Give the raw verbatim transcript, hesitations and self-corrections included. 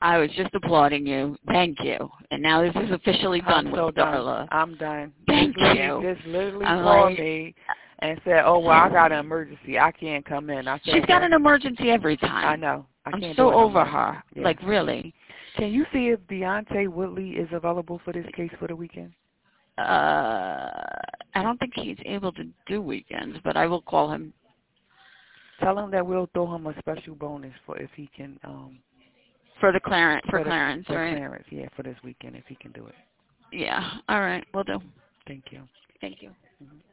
I was just applauding you. Thank you. And now this is officially done I'm with so done. Darla. I'm done. Thank This you. lady just literally I'm called like, me and said, "Oh well, I got an emergency. I can't come in." I said, she's got well, an emergency every time. I know. I I'm can't so do it no over more. her. Yeah. Like, really. Can you see if Deontay Woodley is available for this case for the weekend? Uh, I don't think he's able to do weekends, but I will call him. Tell him that we'll throw him a special bonus for if he can. Um, For the Clarence, for, for the, Clarence, for right? Clarence, yeah, for this weekend if he can do it. Yeah. All right. We'll do. Thank you. Thank you. Mm-hmm.